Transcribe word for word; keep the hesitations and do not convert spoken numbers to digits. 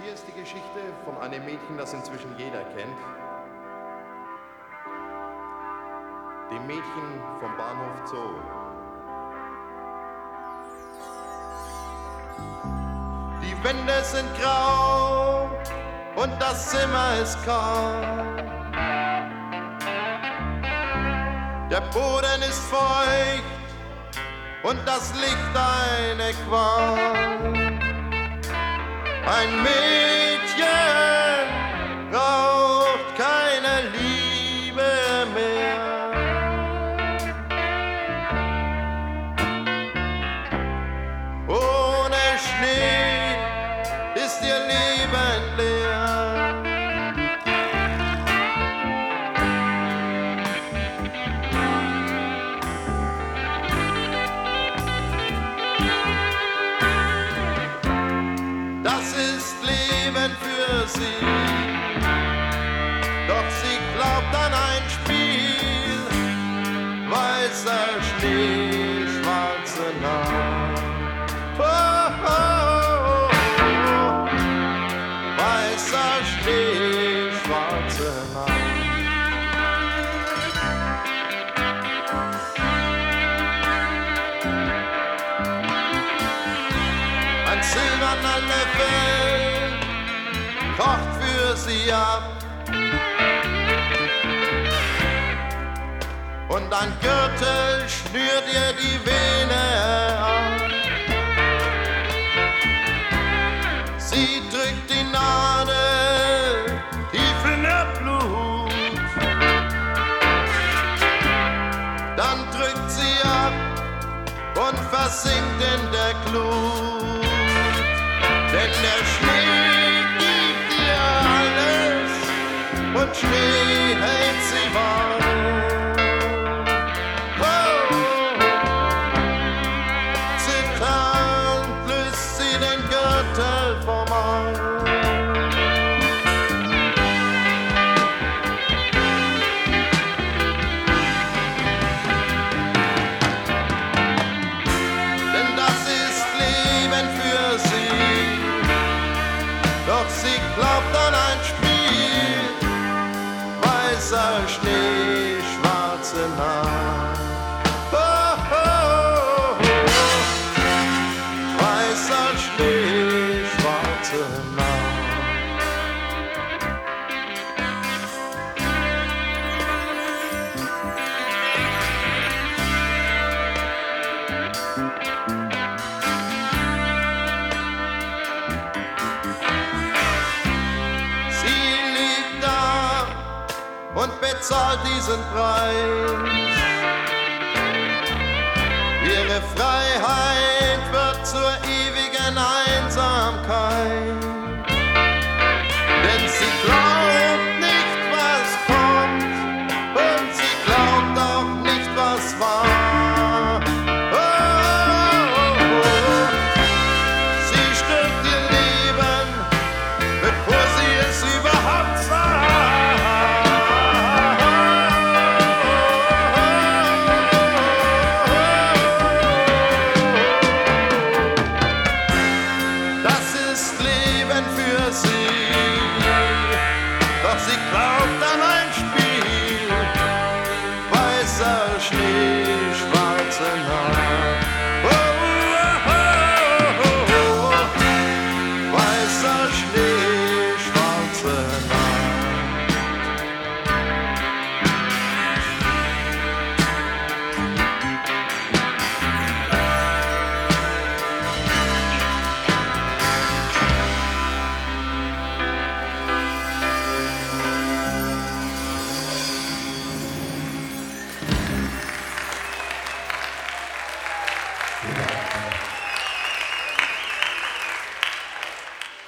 Hier ist die Geschichte von einem Mädchen, das inzwischen jeder kennt. Dem Mädchen vom Bahnhof Zoo. Die Wände sind grau und das Zimmer ist kalt. Der Boden ist feucht und das Licht eine Qual. Ein Mädchen braucht keine Liebe mehr. Ohne Schnee ist ihr Leben leer. Das ist Leben für sie, doch sie glaubt an ein Spiel. Weißer Schnee, schwarze Nacht. Oh, oh, oh. Weißer Schnee, schwarze Nacht. Ein silberner Löffel kocht für sie ab und ein Gürtel schnürt ihr die Vene ab. Sie drückt die Nadel tief in ihr Blut, dann drückt sie ab und versinkt in der Glut. Denn der Schnee gibt ihr alles und Schnee hält sie warm. Oh, zitternd löst sie den Gürtel vom Arm. Denn das ist Leben für sie, doch sie glaubt an ein Spiel. Weißer Schnee, schwarze Nacht. Oh, oh, oh. Weißer Schnee, schwarze Nacht. Und bezahlt diesen Preis. Ihre Freiheit wird zur ewigen Einsamkeit.